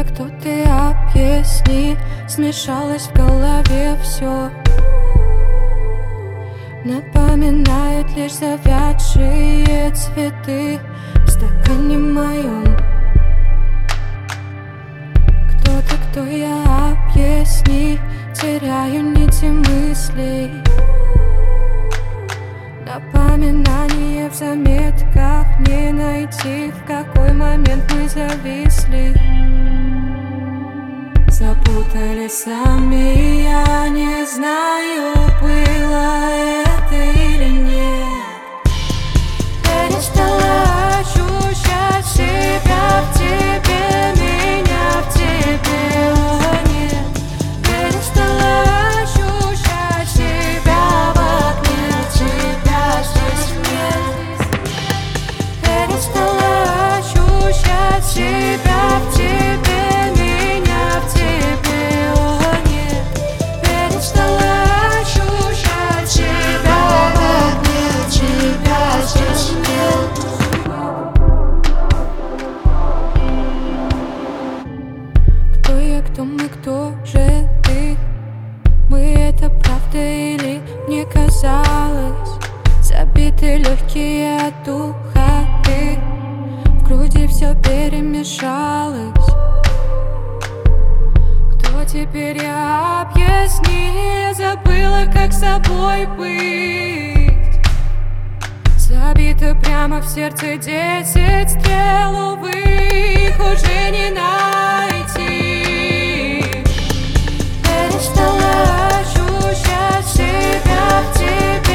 я, кто ты, объясни. Смешалось в голове все. Напоминают лишь завядшие цветы в стакане моем. Кто ты, кто я, объясни. Теряю нити мыслей. Напоминание в заметках не найти, в какой момент мы зависли. Запутались сами, я не знаю, было это или нет. Перестала ощущать себя в тебе, меня в тебе, о нет. Перестала ощущать себя в окне, тебя здесь нет. Перестала ощущать себя в тебе, меня в тебе, о нет. Перестала ощущать себя в окне, тебя здесь нет. Кто я, кто мы, кто же ты? Мы это правда или мне казалось? Забиты легкие от духоты, в груди все перемешалось. Кто теперь, я, объясни. Я забыла, как с собой быть. Забито прямо в сердце 10 стрел, увы, их уже не найти. Перестала ощущать себя в тебе.